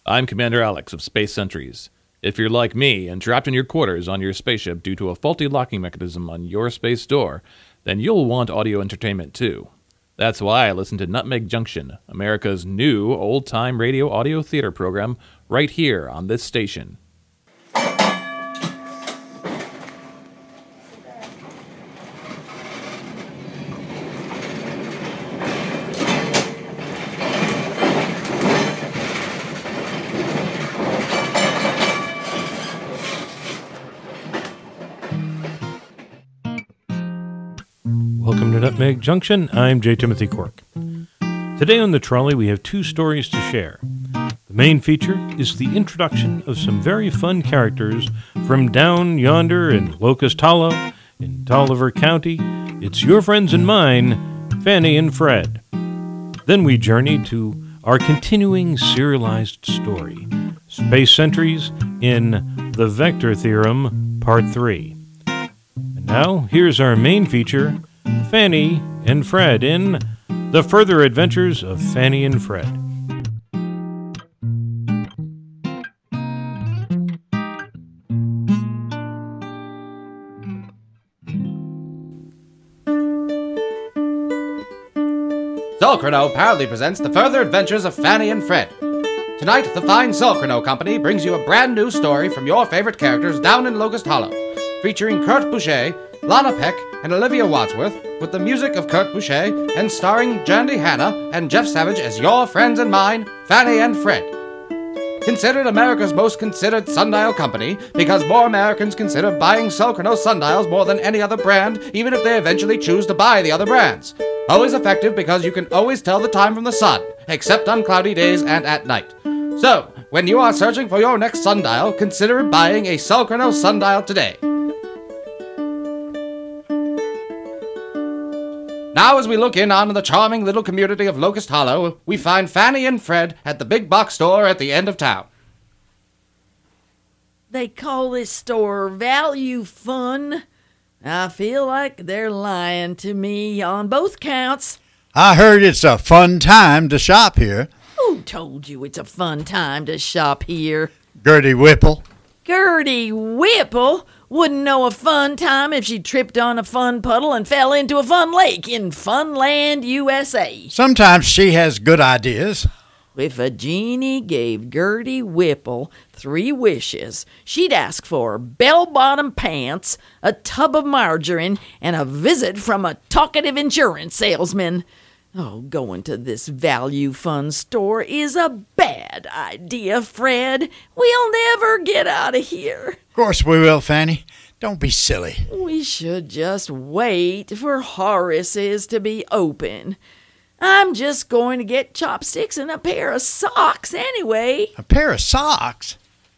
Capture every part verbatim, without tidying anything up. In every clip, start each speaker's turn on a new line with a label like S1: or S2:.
S1: I'm Commander Alex of Space Sentries. If you're like me and trapped in your quarters on your spaceship due to a faulty locking mechanism on your space door, then you'll want audio entertainment too. That's why I listen to Nutmeg Junction, America's new old-time radio audio theater program, right here on this station.
S2: Welcome to Nutmeg Junction. I'm J. Timothy Quirk. Today on the trolley, we have two stories to share. The main feature is the introduction of some very fun characters from down yonder in Locust Hollow, in Tolliver County. It's your friends and mine, Fanny and Fred. Then we journey to our continuing serialized story, Space Sentries in The Vector Theorem, Part three. And now, here's our main feature, Fanny and Fred in The Further Adventures of Fanny and Fred.
S3: Zolcrano proudly presents The Further Adventures of Fanny and Fred. Tonight, the fine Zolcrano Company brings you a brand new story from your favorite characters down in Locust Hollow, featuring Kurt Boucher, Lana Peck, and Olivia Wadsworth, with the music of Kurt Boucher, and starring Jandy Hanna and Jeff Savage as your friends and mine, Fanny and Fred. Considered America's most considered sundial company, because more Americans consider buying Zolcrano sundials more than any other brand, even if they eventually choose to buy the other brands. Always effective because you can always tell the time from the sun, except on cloudy days and at night. So, when you are searching for your next sundial, consider buying a Zolcrano sundial today. Now, as we look in on the charming little community of Locust Hollow, we find Fanny and Fred at the big box store at the end of town.
S4: They call this store Value Fun. I feel like they're lying to me on both counts.
S5: I heard it's a fun time to shop here.
S4: Who told you it's a fun time to shop here?
S5: Gertie Whipple.
S4: Gertie Whipple wouldn't know a fun time if she tripped on a fun puddle and fell into a fun lake in Funland, U S A.
S5: Sometimes she has good ideas.
S4: If a genie gave Gertie Whipple three wishes, she'd ask for bell-bottom pants, a tub of margarine, and a visit from a talkative insurance salesman. Oh, going to this Value Fun store is a bad idea, Fred. We'll never get out of here.
S5: Of course we will, Fanny. Don't be silly.
S4: We should just wait for Horace's to be open. I'm just going to get chopsticks and a pair of socks anyway.
S5: A pair of socks?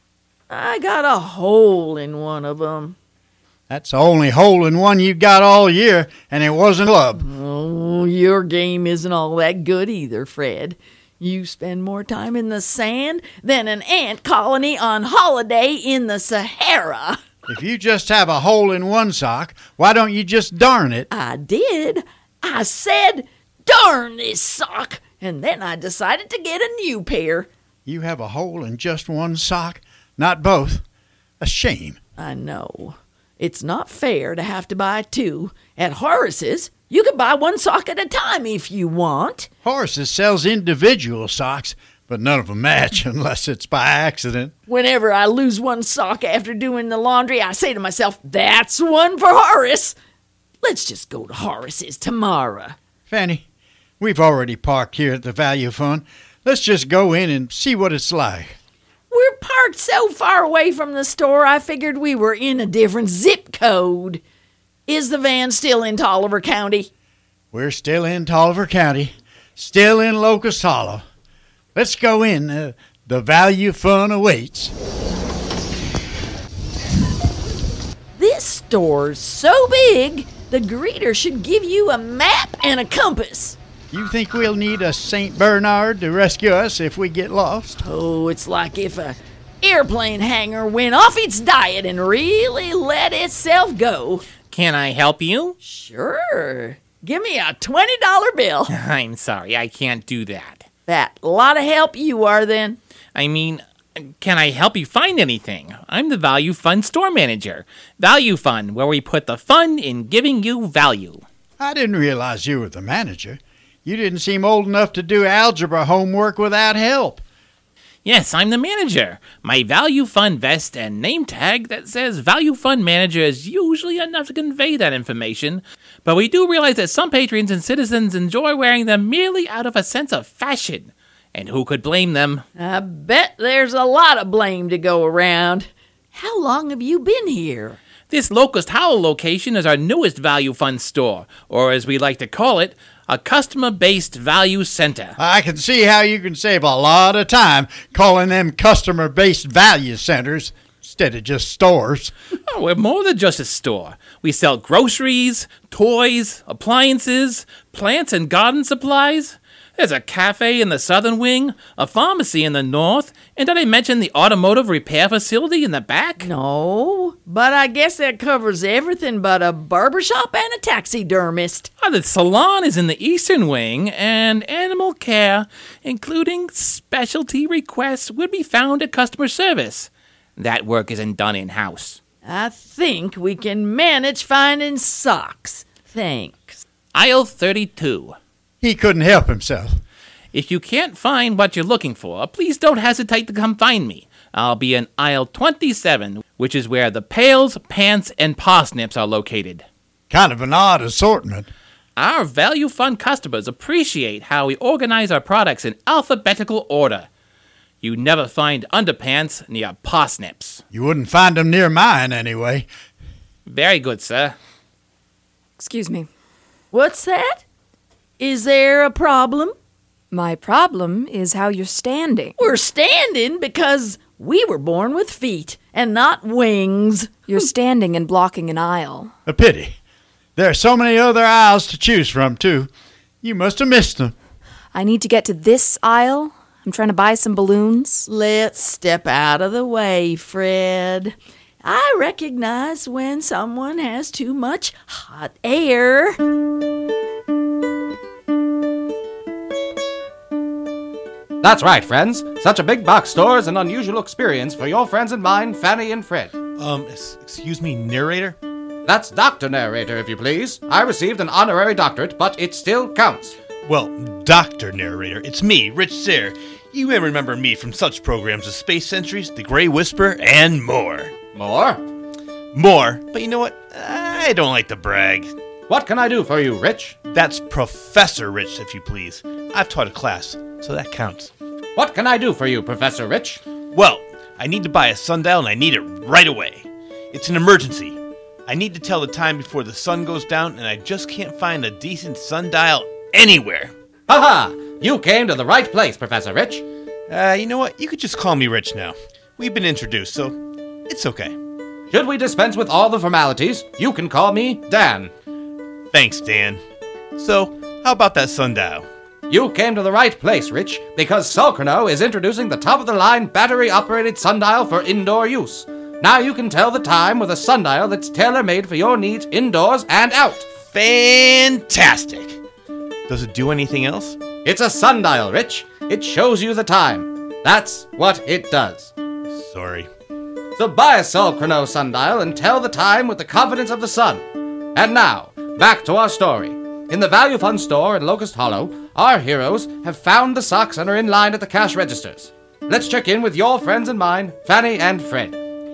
S4: I got a hole in one of them.
S5: That's the only hole in one you got all year, and it wasn't a club.
S4: Oh, your game isn't all that good either, Fred. You spend more time in the sand than an ant colony on holiday in the Sahara.
S5: If you just have a hole in one sock, why don't you just darn it?
S4: I did. I said, darn this sock, and then I decided to get a new pair.
S5: You have a hole in just one sock, not both. A shame.
S4: I know. It's not fair to have to buy two. At Horace's, you can buy one sock at a time if you want.
S5: Horace's sells individual socks, but none of them match unless it's by accident.
S4: Whenever I lose one sock after doing the laundry, I say to myself, that's one for Horace. Let's just go to Horace's tomorrow.
S5: Fanny, we've already parked here at the Value Fund. Let's just go in and see what it's like.
S4: We're parked so far away from the store, I figured we were in a different zip code. Is the van still in Tolliver County?
S5: We're still in Tolliver County, still in Locust Hollow. Let's go in. Uh, the Value Fund awaits.
S4: This store's so big, the greeter should give you a map and a compass.
S5: You think we'll need a Saint Bernard to rescue us if we get lost?
S4: Oh, it's like if a airplane hangar went off its diet and really let itself go.
S6: Can I help you?
S4: Sure. Give me a twenty dollar bill.
S6: I'm sorry, I can't do that.
S4: That lot of help you are then.
S6: I mean, can I help you find anything? I'm the Value Fund store manager. Value Fund, where we put the fun in giving you value.
S5: I didn't realize you were the manager. You didn't seem old enough to do algebra homework without help.
S6: Yes, I'm the manager. My Value Fund vest and name tag that says Value Fund Manager is usually enough to convey that information, but we do realize that some patrons and citizens enjoy wearing them merely out of a sense of fashion. And who could blame them?
S4: I bet there's a lot of blame to go around. How long have you been here?
S6: This Locust Hollow location is our newest Value Fund store, or as we like to call it, a customer-based value center.
S5: I can see how you can save a lot of time calling them customer-based value centers instead of just stores.
S6: Oh, we're more than just a store. We sell groceries, toys, appliances, plants and garden supplies. There's a cafe in the southern wing, a pharmacy in the north, and did I mention the automotive repair facility in the back?
S4: No, but I guess that covers everything but a barbershop and a taxidermist.
S6: Oh, the salon is in the eastern wing, and animal care, including specialty requests, would be found at customer service. That work isn't done in-house.
S4: I think we can manage finding socks. Thanks.
S6: Aisle thirty-two.
S5: He couldn't help himself.
S6: If you can't find what you're looking for, please don't hesitate to come find me. I'll be in aisle twenty-seven, which is where the pails, pants, and parsnips are located.
S5: Kind of an odd assortment.
S6: Our Value Fund customers appreciate how we organize our products in alphabetical order. You never find underpants near parsnips.
S5: You wouldn't find them near mine anyway.
S6: Very good, sir.
S7: Excuse me.
S4: What's that? Is there a problem?
S7: My problem is how you're standing.
S4: We're standing because we were born with feet and not wings.
S7: You're standing and blocking an aisle.
S5: A pity. There are so many other aisles to choose from, too. You must have missed them.
S7: I need to get to this aisle. I'm trying to buy some balloons.
S4: Let's step out of the way, Fred. I recognize when someone has too much hot air.
S3: That's right, friends. Such a big box store is an unusual experience for your friends and mine, Fanny and Fred.
S8: Um, s- excuse me, narrator?
S3: That's Doctor Narrator, if you please. I received an honorary doctorate, but it still counts.
S8: Well, Doctor Narrator, it's me, Rich Sayre. You may remember me from such programs as Space Sentries, The Grey Whisper, and more.
S3: More?
S8: More, but you know what? I don't like to brag.
S3: What can I do for you, Rich?
S8: That's Professor Rich, if you please. I've taught a class, so that counts.
S3: What can I do for you, Professor Rich?
S8: Well, I need to buy a sundial and I need it right away. It's an emergency. I need to tell the time before the sun goes down and I just can't find a decent sundial anywhere.
S3: Ha ha! You came to the right place, Professor Rich.
S8: Uh, you know what? You could just call me Rich now. We've been introduced, so it's okay.
S3: Should we dispense with all the formalities, you can call me Dan.
S8: Thanks, Dan. So, how about that sundial?
S3: You came to the right place, Rich, because Sulcrano is introducing the top-of-the-line battery-operated sundial for indoor use. Now you can tell the time with a sundial that's tailor-made for your needs indoors and out.
S8: Fantastic! Does it do anything else?
S3: It's a sundial, Rich. It shows you the time. That's what it does.
S8: Sorry.
S3: So buy a Sulcrano sundial and tell the time with the confidence of the sun. And now, back to our story. In the Value Fund store in Locust Hollow, our heroes have found the socks and are in line at the cash registers. Let's check in with your friends and mine, Fanny and Fred.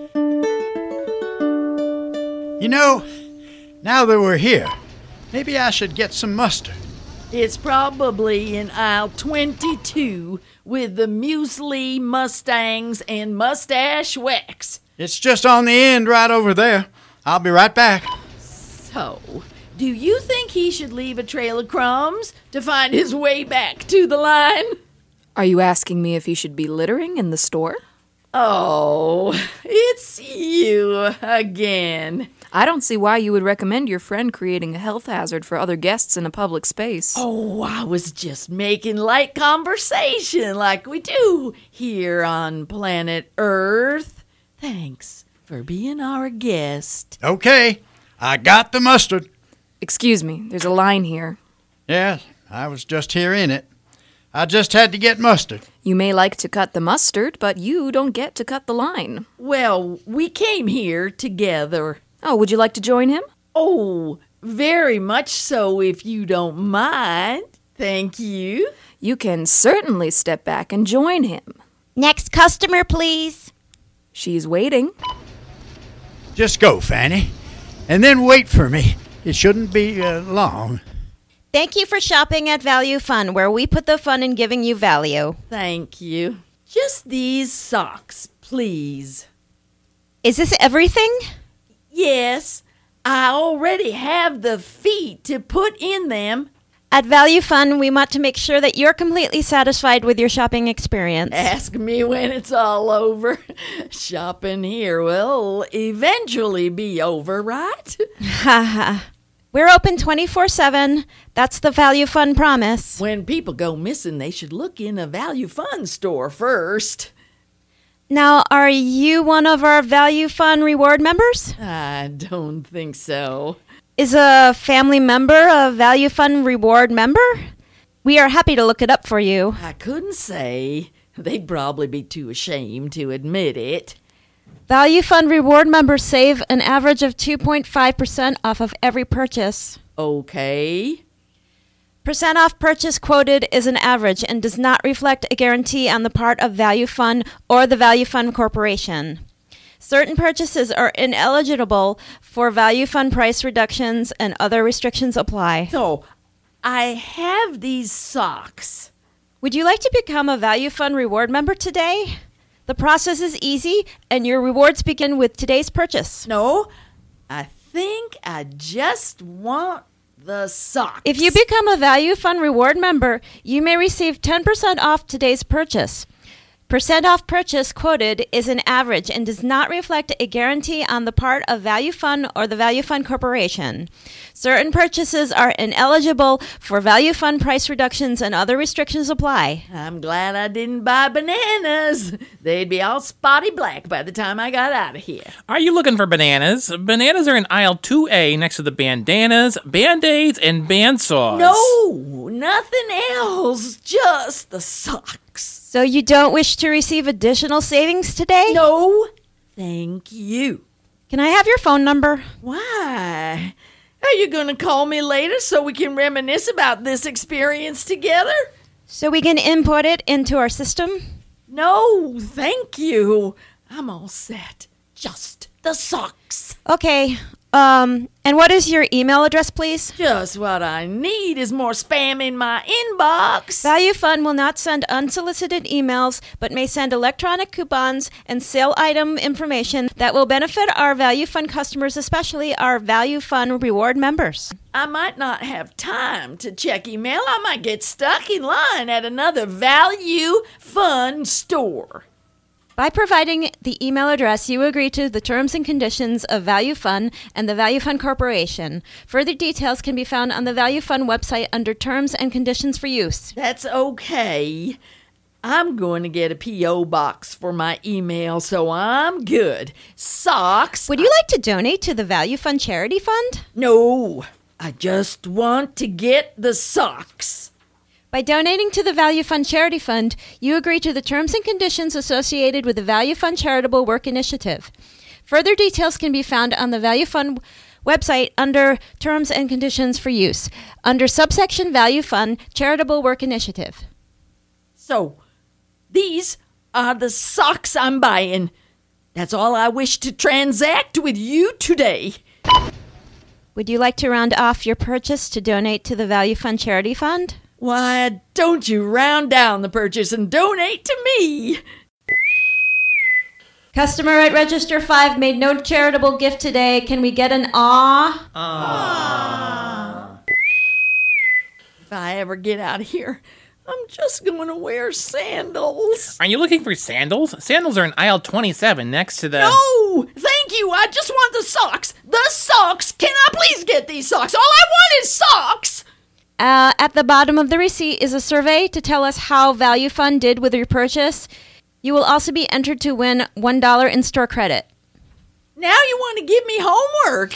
S5: You know, now that we're here, maybe I should get some mustard.
S4: It's probably in aisle twenty-two with the muesli, mustangs, and mustache wax.
S5: It's just on the end right over there. I'll be right back.
S4: So, do you think he should leave a trail of crumbs to find his way back to the line?
S7: Are you asking me if he should be littering in the store?
S4: Oh, it's you again.
S7: I don't see why you would recommend your friend creating a health hazard for other guests in a public space.
S4: Oh, I was just making light conversation like we do here on planet Earth. Thanks for being our guest.
S5: Okay, I got the mustard.
S7: Excuse me, there's a line here.
S5: Yes, I was just here in it. I just had to get mustard.
S7: You may like to cut the mustard, but you don't get to cut the line.
S4: Well, we came here together.
S7: Oh, would you like to join him?
S4: Oh, very much so, if you don't mind. Thank you.
S7: You can certainly step back and join him.
S9: Next customer, please.
S7: She's waiting.
S5: Just go, Fanny. And then wait for me. It shouldn't be uh, long.
S9: Thank you for shopping at Value Fun, where we put the fun in giving you value.
S4: Thank you. Just these socks, please.
S9: Is this everything?
S4: Yes, I already have the feet to put in them.
S9: At Value Fun, we want to make sure that you're completely satisfied with your shopping experience.
S4: Ask me when it's all over. Shopping here will eventually be over, right?
S9: Ha ha. We're open twenty-four seven. That's the Value Fun promise.
S4: When people go missing, they should look in a Value Fun store first.
S9: Now, are you one of our Value Fun reward members?
S4: I don't think so.
S9: Is a family member a Value Fun reward member? We are happy to look it up for you.
S4: I couldn't say. They'd probably be too ashamed to admit it.
S9: Value Fund reward members save an average of two point five percent off of every purchase.
S4: Okay.
S9: Percent off purchase quoted is an average and does not reflect a guarantee on the part of Value Fund or the Value Fund Corporation. Certain purchases are ineligible for Value Fund price reductions and other restrictions apply.
S4: So, I have these socks.
S9: Would you like to become a Value Fund reward member today? The process is easy, and your rewards begin with today's purchase.
S4: No, I think I just want the socks.
S9: If you become a Value Fund reward member, you may receive ten percent off today's purchase. Percent off purchase quoted is an average and does not reflect a guarantee on the part of Value Fund or the Value Fund Corporation. Certain purchases are ineligible for Value Fund price reductions and other restrictions apply.
S4: I'm glad I didn't buy bananas. They'd be all spotty black by the time I got out of here.
S6: Are you looking for bananas? Bananas are in aisle two A next to the bandanas, band-aids, and bandsaws.
S4: No, nothing else. Just the socks.
S9: So you don't wish to receive additional savings today?
S4: No, thank you.
S9: Can I have your phone number?
S4: Why? Are you going to call me later so we can reminisce about this experience together?
S9: So we can input it into our system?
S4: No, thank you. I'm all set. Just the socks.
S9: Okay. Um, and what is your email address, please?
S4: Just what I need is more spam in my inbox.
S9: Value Fund will not send unsolicited emails, but may send electronic coupons and sale item information that will benefit our Value Fund customers, especially our Value Fund reward members.
S4: I might not have time to check email. I might get stuck in line at another Value Fund store.
S9: By providing the email address, you agree to the terms and conditions of Value Fund and the Value Fund Corporation. Further details can be found on the Value Fund website under Terms and Conditions for Use.
S4: That's okay. I'm going to get a P O box for my email, so I'm good. Socks.
S9: Would you like to donate to the Value Fund Charity Fund?
S4: No, I just want to get the socks.
S9: By donating to the Value Fund Charity Fund, you agree to the terms and conditions associated with the Value Fund Charitable Work Initiative. Further details can be found on the Value Fund website under Terms and Conditions for Use, under subsection Value Fund Charitable Work Initiative.
S4: So, these are the socks I'm buying. That's all I wish to transact with you today.
S9: Would you like to round off your purchase to donate to the Value Fund Charity Fund?
S4: Why, don't you round down the purchase and donate to me?
S9: Customer at Register five made no charitable gift today. Can we get an aw?
S4: Aww. If I ever get out of here, I'm just going to wear sandals.
S6: Are you looking for sandals? Sandals are in aisle twenty-seven next to the...
S4: No! Thank you! I just want the socks! The socks! Can I please get these socks? All I want is socks!
S9: Uh, at the bottom of the receipt is a survey to tell us how Value Fund did with your purchase. You will also be entered to win one dollar in-store credit.
S4: Now you want to give me homework.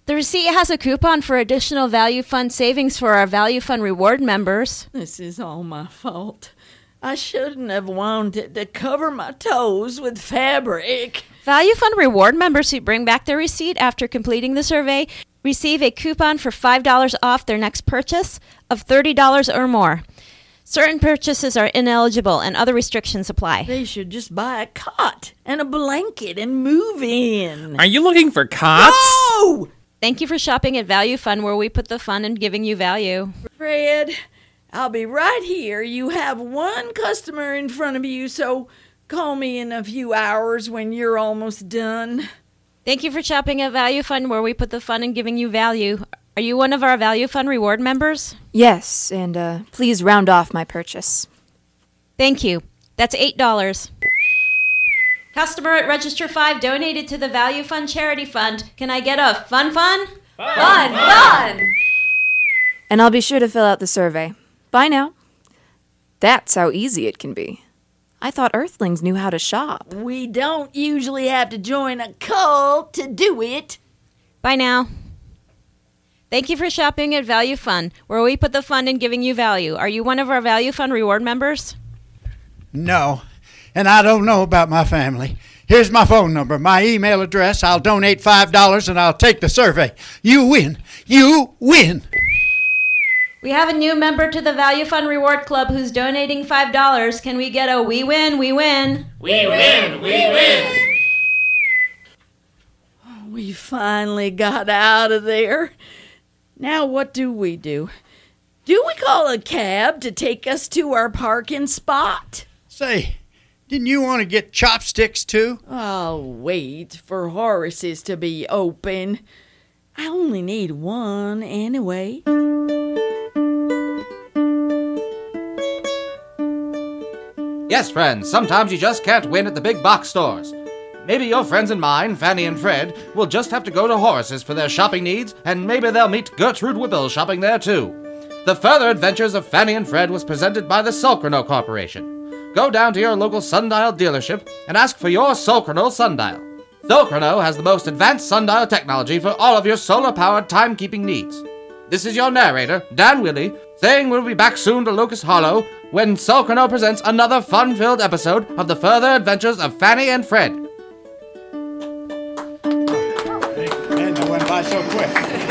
S9: The receipt has a coupon for additional Value Fund savings for our Value Fund reward members.
S4: This is all my fault. I shouldn't have wanted to cover my toes with fabric.
S9: Value Fund reward members who bring back their receipt after completing the survey receive a coupon for five dollars off their next purchase of thirty dollars or more. Certain purchases are ineligible and other restrictions apply.
S4: They should just buy a cot and a blanket and move in.
S6: Are you looking for cots?
S4: No!
S9: Thank you for shopping at Value Fund, where we put the fun in giving you value.
S4: Fred, I'll be right here. You have one customer in front of you, so call me in a few hours when you're almost done.
S9: Thank you for shopping at Value Fund, where we put the fun in giving you value. Are you one of our Value Fund reward members?
S7: Yes, and uh, please round off my purchase.
S9: Thank you. That's eight dollars. Customer at Register five donated to the Value Fund Charity Fund. Can I get a fun fun?
S7: Fun, fun! fun. And I'll be sure to fill out the survey. Bye now. That's how easy it can be. I thought Earthlings knew how to shop.
S4: We don't usually have to join a cult to do it.
S9: Bye now. Thank you for shopping at Value Fund, where we put the fun in giving you value. Are you one of our Value Fund reward members?
S5: No, and I don't know about my family. Here's my phone number, my email address. I'll donate five dollars and I'll take the survey. You win. You win.
S9: We have a new member to the Value Fund Reward Club who's donating five dollars. Can we get a we win, we win?
S6: We win, we win.
S4: We finally got out of there. Now what do we do? Do we call a cab to take us to our parking spot?
S5: Say, didn't you want to get chopsticks too?
S4: I'll wait for Horace's to be open. I only need one anyway.
S3: Yes, friends, sometimes you just can't win at the big box stores. Maybe your friends and mine, Fanny and Fred, will just have to go to Horace's for their shopping needs, and maybe they'll meet Gertrude Whipple shopping there too. The Further Adventures of Fanny and Fred was presented by the Sulcrano Corporation. Go down to your local sundial dealership and ask for your Sulcrano sundial. Sulcrano has the most advanced sundial technology for all of your solar-powered timekeeping needs. This is your narrator, Dan Willey, saying we'll be back soon to Locust Hollow when Sulcrano presents another fun-filled episode of The Further Adventures of Fanny and Fred.
S5: Man, that went by so quick.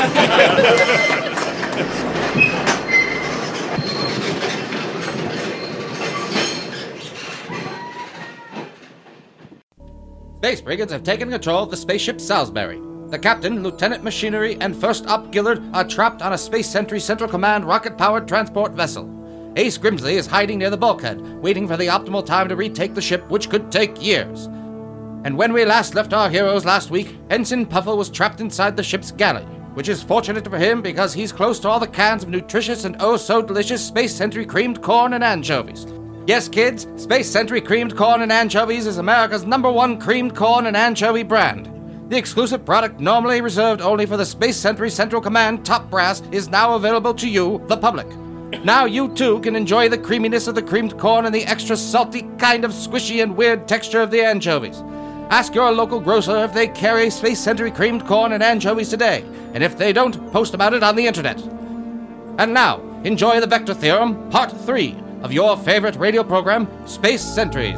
S3: Space brigands have taken control of the spaceship Salisbury. The captain, Lieutenant Machinery, and First Op Gillard are trapped on a Space Sentry Central Command rocket-powered transport vessel. Ace Grimsley is hiding near the bulkhead, waiting for the optimal time to retake the ship, which could take years. And when we last left our heroes last week, Ensign Puffle was trapped inside the ship's galley, which is fortunate for him because he's close to all the cans of nutritious and oh-so-delicious Space Sentry creamed corn and anchovies. Yes, kids, Space Sentry creamed corn and anchovies is America's number one creamed corn and anchovy brand. The exclusive product normally reserved only for the Space Sentry Central Command top brass is now available to you, the public. Now you too can enjoy the creaminess of the creamed corn and the extra salty kind of squishy and weird texture of the anchovies. Ask your local grocer if they carry Space Sentry creamed corn and anchovies today, and if they don't, post about it on the internet. And now, enjoy the Vector Theorem, Part three of your favorite radio program, Space Sentries.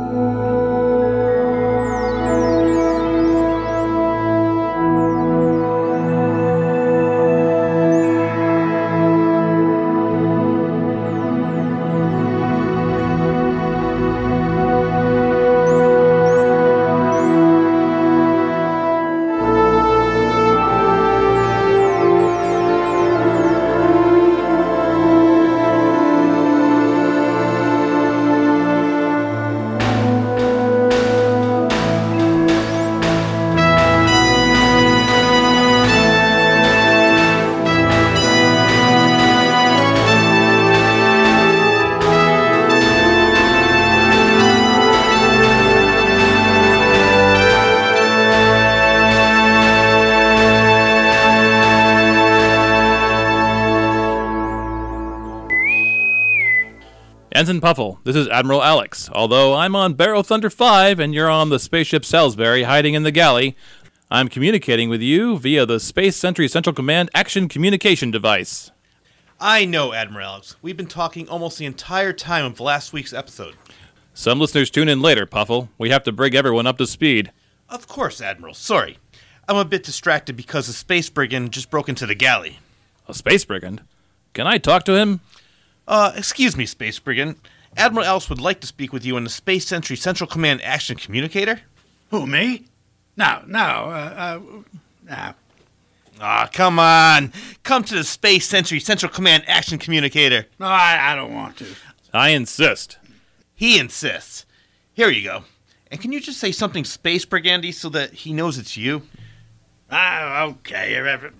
S1: Ensign Puffle, this is Admiral Alex. Although I'm on Barrow Thunder five and you're on the spaceship Salisbury hiding in the galley, I'm communicating with you via the Space Sentry Central Command Action Communication Device.
S8: I know, Admiral Alex. We've been talking almost the entire time of last week's episode.
S1: Some listeners tune in later, Puffle. We have to bring everyone up to speed.
S8: Of course, Admiral. Sorry. I'm a bit distracted because the Space Brigand just broke into the galley.
S1: A Space Brigand? Can I talk to him?
S8: Uh, excuse me, Space Brigand. Admiral Else would like to speak with you on the Space Sentry Central Command Action Communicator.
S5: Who, me? No, no, uh, uh, no.
S8: Ah, come on. Come to the Space Sentry Central Command Action Communicator.
S5: No, I, I don't want to.
S1: I insist.
S8: He insists. Here you go. And can you just say something Space Brigandy so that he knows it's you?
S5: Ah, okay.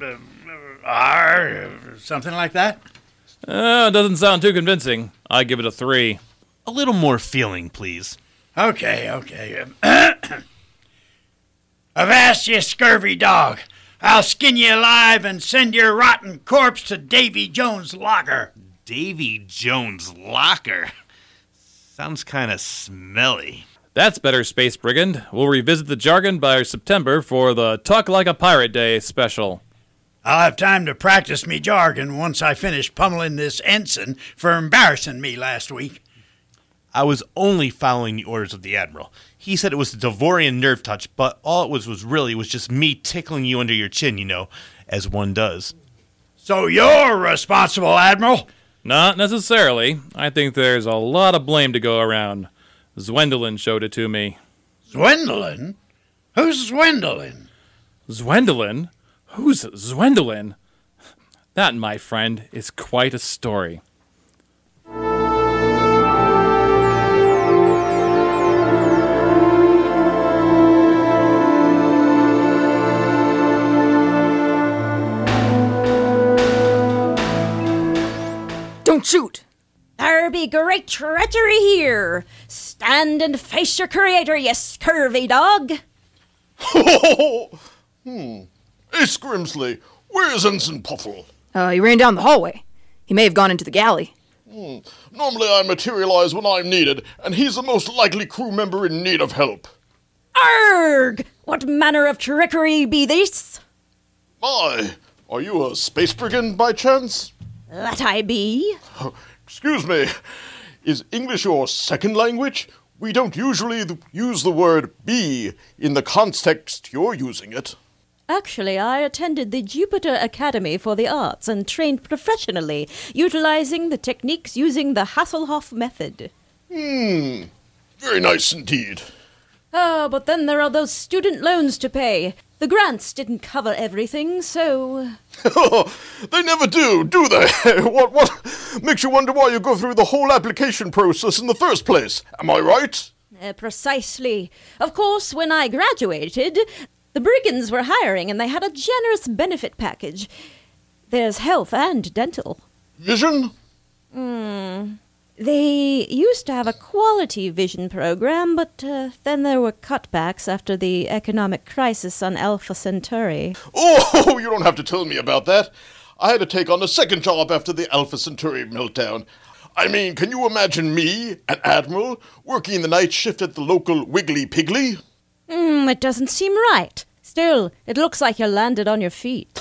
S5: R, something like that?
S1: Uh, doesn't sound too convincing. I give it a three.
S8: A little more feeling, please.
S5: Okay, okay. Avast, you scurvy dog. I'll skin you alive and send your rotten corpse to Davy Jones' locker.
S8: Davy Jones' locker? Sounds kind of smelly.
S1: That's better, Space Brigand. We'll revisit the jargon by September for the Talk Like a Pirate Day special.
S5: I'll have time to practice me jargon once I finish pummeling this ensign for embarrassing me last week.
S8: I was only following the orders of the Admiral. He said it was the Devorian nerve touch, but all it was was really was just me tickling you under your chin, you know, as one does.
S5: So you're responsible, Admiral?
S1: Not necessarily. I think there's a lot of blame to go around. Zwendolyn showed it to me.
S5: Zwendolyn? Who's Zwendolyn?
S1: Zwendolyn? Who's Zwendolyn? That, my friend, is quite a story.
S4: Don't shoot!
S9: There be great treachery here. Stand and face your creator, you scurvy dog.
S10: hmm. Hey, Scrimsley, where's Ensign Puffle?
S7: Uh, he ran down the hallway. He may have gone into the galley.
S10: Hmm. Normally I materialize when I'm needed, and he's the most likely crew member in need of help.
S9: Arg! What manner of trickery be this?
S10: My, are you a space brigand by chance?
S9: That I be.
S10: Excuse me, is English your second language? We don't usually th- use the word be in the context you're using it.
S9: Actually, I attended the Jupiter Academy for the Arts and trained professionally, utilizing the techniques using the Hasselhoff method.
S10: Hmm, very nice indeed.
S9: Ah, but then there are those student loans to pay. The grants didn't cover everything, so...
S10: They never do, do they? What, what makes you wonder why you go through the whole application process in the first place? Am I right?
S9: Uh, precisely. Of course, when I graduated, the brigands were hiring and they had a generous benefit package. There's health and dental.
S10: Vision?
S9: Hmm... They used to have a quality vision program, but uh, then there were cutbacks after the economic crisis on Alpha Centauri.
S10: Oh, you don't have to tell me about that. I had to take on a second job after the Alpha Centauri meltdown. I mean, can you imagine me, an admiral, working the night shift at the local Wiggly Piggly?
S9: Hmm, it doesn't seem right. Still, it looks like you landed on your feet.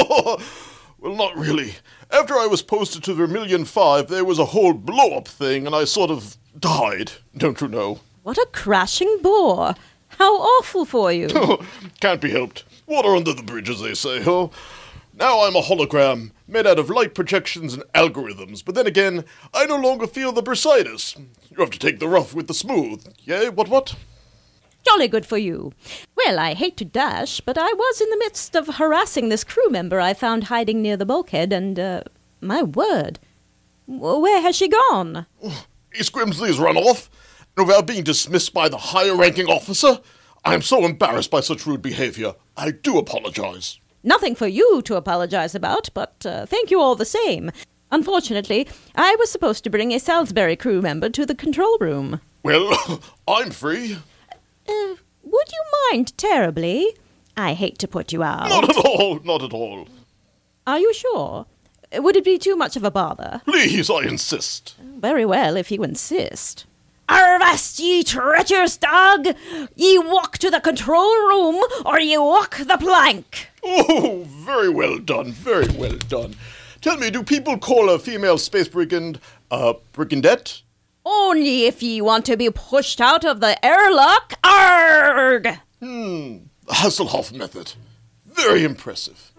S10: Well, not really. After I was posted to Vermilion five, there was a whole blow-up thing, and I sort of died, don't you know?
S9: What a crashing bore. How awful for you.
S10: Can't be helped. Water under the bridge, as they say, huh? Now I'm a hologram, made out of light projections and algorithms, but then again, I no longer feel the bursitis. You have to take the rough with the smooth. Yeah, what, what?
S9: Jolly good for you. Well, I hate to dash, but I was in the midst of harassing this crew member I found hiding near the bulkhead, and, uh, my word. Where has she gone?
S10: Miss Grimsley's run off, and without being dismissed by the higher-ranking officer? I am so embarrassed by such rude behavior. I do apologize.
S9: Nothing for you to apologize about, but uh, thank you all the same. Unfortunately, I was supposed to bring a Salisbury crew member to the control room.
S10: Well, I'm free.
S9: Uh, would you mind terribly? I hate to put you out.
S10: Not at all, not at all.
S9: Are you sure? Would it be too much of a bother?
S10: Please, I insist.
S9: Very well, if you insist. Avast, ye treacherous dog! Ye walk to the control room, or ye walk the plank.
S10: Oh, very well done, very well done. Tell me, do people call a female space brigand a brigandette?
S9: Only if ye want to be pushed out of the airlock. Arg!
S10: Hmm, the Hasselhoff method. Very impressive.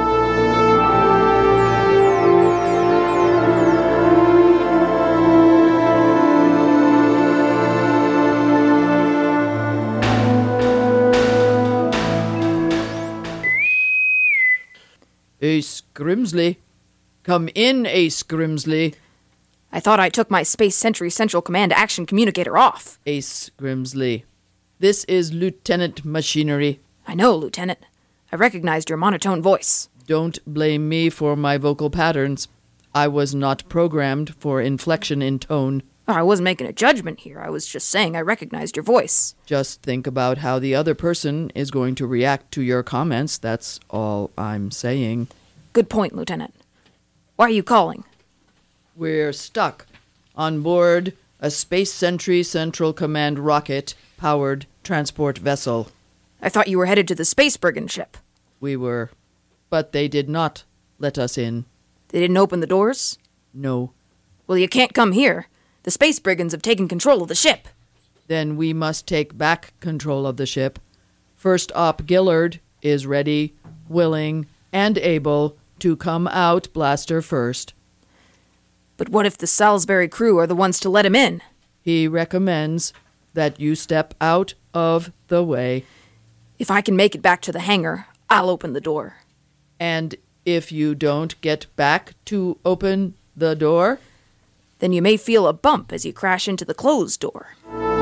S4: Ace Grimsley. Come in, Ace Grimsley.
S7: I thought I took my Space Sentry Central Command Action Communicator off.
S4: Ace Grimsley. This is Lieutenant Machinery.
S7: I know, Lieutenant. I recognized your monotone voice.
S4: Don't blame me for my vocal patterns. I was not programmed for inflection in tone.
S7: I wasn't making a judgment here. I was just saying I recognized your voice.
S4: Just think about how the other person is going to react to your comments. That's all I'm saying.
S7: Good point, Lieutenant. Why are you calling?
S4: We're stuck on board a Space Sentry Central Command rocket-powered transport vessel.
S7: I thought you were headed to the Space Brigand ship.
S4: We were, but they did not let us in.
S7: They didn't open the doors?
S4: No.
S7: Well, you can't come here. The Space Brigands have taken control of the ship.
S4: Then we must take back control of the ship. First Op Gillard is ready, willing, and able to come out blaster first.
S7: But what if the Salisbury crew are the ones to let him in?
S4: He recommends that you step out of the way.
S7: If I can make it back to the hangar, I'll open the door.
S4: And if you don't get back to open the door,
S7: then you may feel a bump as you crash into the closed door.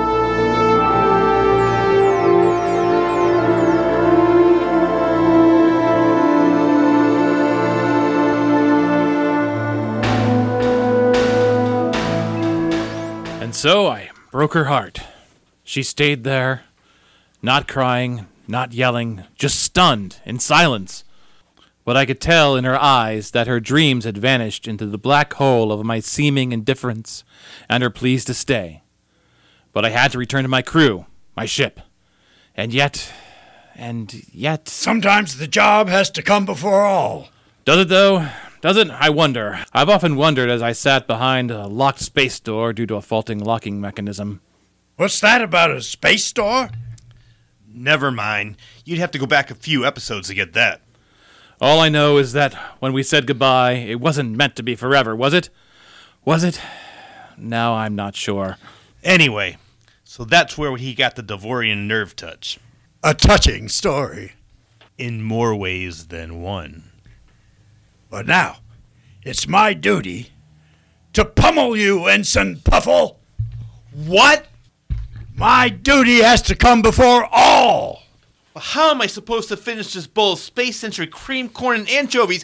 S1: And so I broke her heart. She stayed there, not crying, not yelling, just stunned, in silence. But I could tell in her eyes that her dreams had vanished into the black hole of my seeming indifference, and her pleas to stay. But I had to return to my crew, my ship. And yet, and yet...
S5: Sometimes the job has to come before all.
S1: Does it, though? Does it? I wonder. I've often wondered as I sat behind a locked space door due to a faulting locking mechanism.
S5: What's that about a space door?
S8: Never mind. You'd have to go back a few episodes to get that.
S1: All I know is that when we said goodbye, it wasn't meant to be forever, was it? Was it? Now I'm not sure.
S8: Anyway, so that's where he got the Devorian nerve touch.
S5: A touching story.
S8: In more ways than one.
S5: But now, it's my duty to pummel you, Ensign Puffle.
S8: What?
S5: My duty has to come before all.
S8: Well, how am I supposed to finish this bowl of Space Sentry cream corn and anchovies?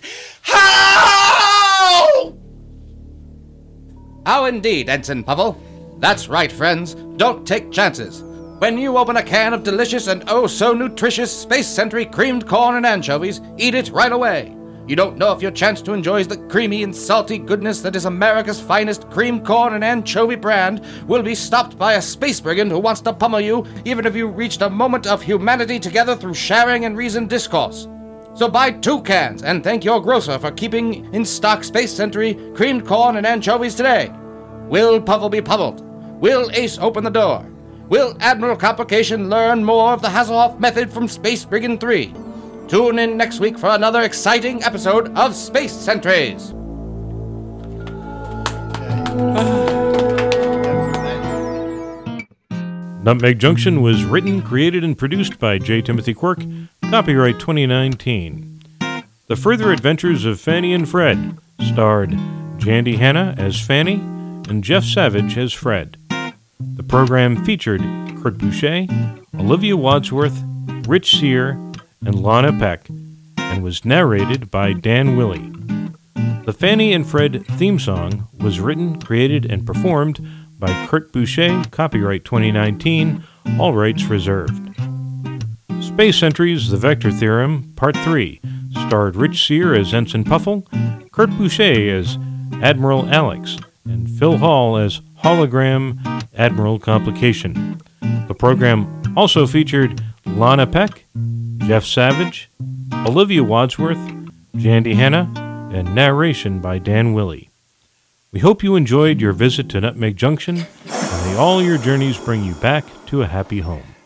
S8: How?
S3: How indeed, Ensign Puffle. That's right, friends. Don't take chances. When you open a can of delicious and oh so nutritious Space Sentry creamed corn and anchovies, eat it right away. You don't know if your chance to enjoy the creamy and salty goodness that is America's finest cream corn and anchovy brand will be stopped by a space brigand who wants to pummel you, even if you reached a moment of humanity together through sharing and reasoned discourse. So buy two cans and thank your grocer for keeping in stock Space Sentry creamed corn and anchovies today. Will Puffle be pummeled? Will Ace open the door? Will Admiral Complication learn more of the Hasselhoff method from Space Brigand three? Tune in next week for another exciting episode of Space Sentries.
S2: Nutmeg Junction was written, created, and produced by J. Timothy Quirk. Copyright twenty nineteen. The Further Adventures of Fanny and Fred starred Jandy Hanna as Fanny and Jeff Savage as Fred. The program featured Kurt Boucher, Olivia Wadsworth, Rich Sear, and Lana Peck, and was narrated by Dan Willey. The Fanny and Fred theme song was written, created, and performed by Kurt Boucher, copyright twenty nineteen, all rights reserved. Space Sentries, The Vector Theorem, Part three, starred Rich Sear as Ensign Puffle, Kurt Boucher as Admiral Alex, and Phil Hall as Hologram Admiral Complication. The program also featured Lana Peck, Jeff Savage, Olivia Wadsworth, Jandy Hanna, and narration by Dan Willey. We hope you enjoyed your visit to Nutmeg Junction, and may all your journeys bring you back to a happy home.